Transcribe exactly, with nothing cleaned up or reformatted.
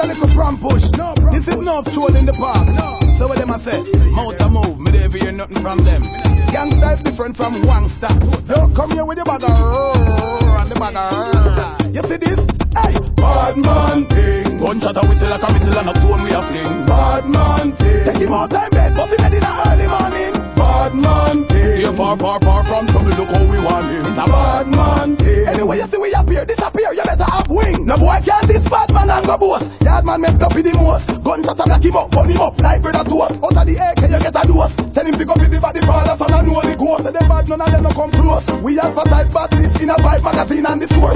a little pram push. No, this is not troll in the park. No. So what them a say? Mouth a move, me never hear nothing from them. Gangsta is different from wangsta. So come here with your bag of and the bag of. You see this? Hey, bad man thing. Gunshot a whistle like a missile and a phone we a fling. Bad man thing. Take him out time bed, bust him head in the early morning. Bad man thing. Here far, far, far from trouble, look how we want him. It's a bad man thing. Anyway, you see we appear, disappear, you better have wing. No boy can't this bad man and go boss. Yard man messed up with the most. Gunshot a knock him up, burn him up like brother toast. Out of the A K you get a dose. Send him pick up with the body father, son and know the ghost. Say them bad, none of them no come close. We advertise badness in a five magazine and the source.